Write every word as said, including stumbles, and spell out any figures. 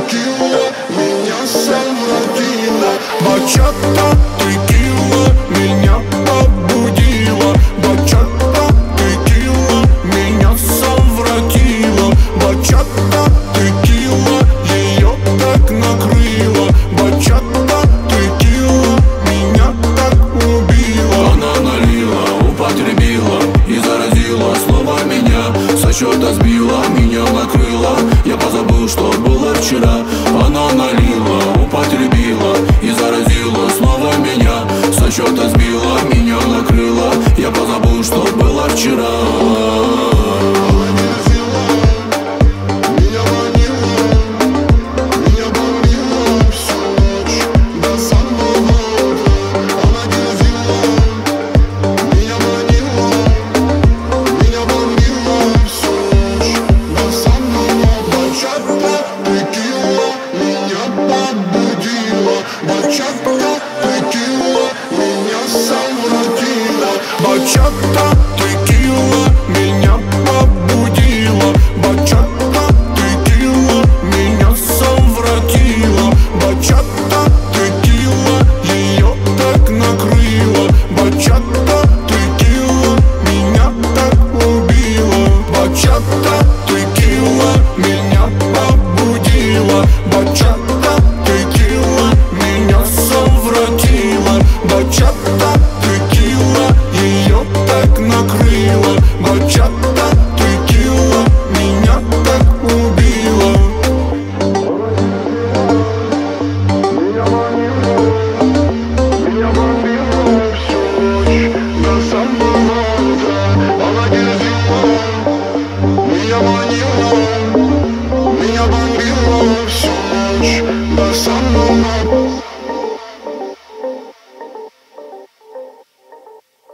текила меня совратила. Бачата, текила меня побудила. Бачата, текила меня совратила. Бачата, текила ее так накрыла. Бачата, текила меня так убила. Она налила, употребила и заразила снова меня. Со счета сбила, меня накрыла. Я позабыл, что было вчера. Она налила, употребила и заразила снова меня. Со счета сбила, меня накрыла. Я позабыл, что было вчера. Бачата, текила меня побудила. Бачата, текила меня совратила. Бачата, текила ее так накрыла. Бачата, текила меня так убила. Бачата, текила меня побудила. Бачата, текила меня совратила. Бачата, текила ее так накрыла. Бачата, текила меня так убила. Меня манила, меня бомбила всю ночь до самого утра. Она дерзила, меня манила, меня бомбила всю ночь до самого утра.